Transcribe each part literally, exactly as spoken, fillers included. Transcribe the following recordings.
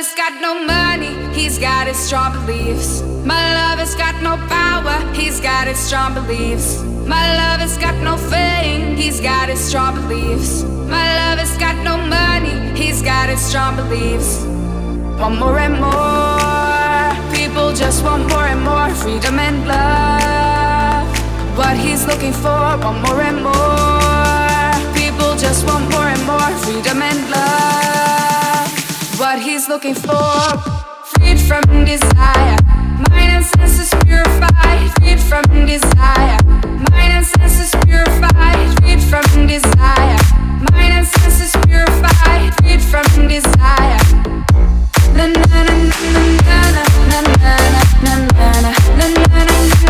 lover's got no money, he's got his strong beliefs. My lover's got no power, he's got his strong beliefs. My lover's got no fame, he's got his strong beliefs. My lover's got no money, he's got his strong beliefs. Want more and more, people just want more and more freedom and love. What he's looking for, want more and more, people just want more and more freedom and love. What he's looking for, freed from desire, mind and senses purified, freed from desire, mind and senses purified, freed from desire, mind and senses purified, freed from desire. Na na na na na na na na na na na na na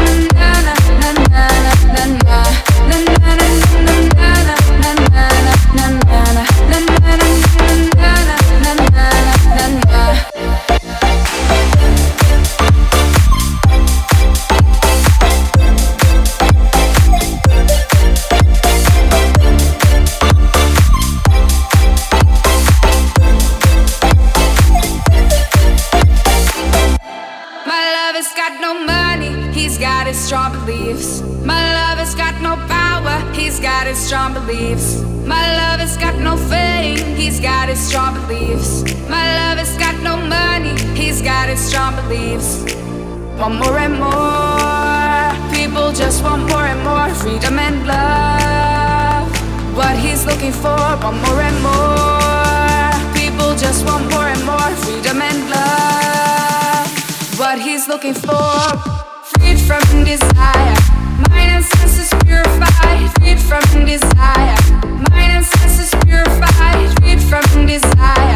strong beliefs. My lover's got no power, he's got his strong beliefs. My lover's got no fame, he's got his strong beliefs. My lover's got no money, he's got his strong beliefs. Want more and more, people just want more and more freedom and love. What he's looking for, want more and more, people just want more and more freedom and love. What he's looking for, freed from desire, mind and senses purified, freed from desire, mind and senses purified, freed from desire.